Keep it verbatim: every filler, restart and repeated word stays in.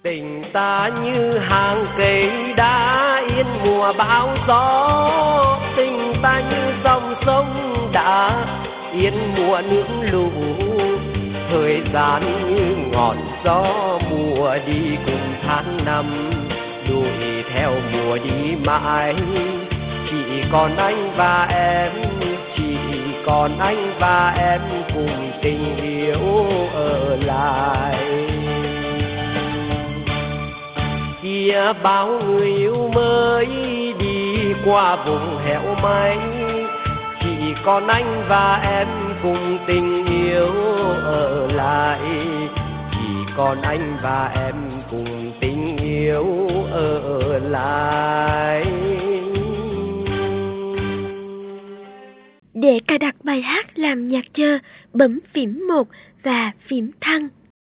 Tình ta như hàng cây đá yên mùa bão gió, tình ta như dòng sông đã yên mùa nước lũ. Thời gian như ngọn gió mùa đi cùng tháng năm, đuổi theo mùa đi mãi. Chỉ còn anh và em, chỉ còn anh và em cùng tình yêu ở lại. Kia bao người yêu mới đi qua vùng hẻo lánh, chỉ còn anh và em cùng tình yêu ở lại. Chỉ còn anh và em cùng tình yêu ở lại. Để cài đặt bài hát làm nhạc chờ, bấm phím một và phím thăng.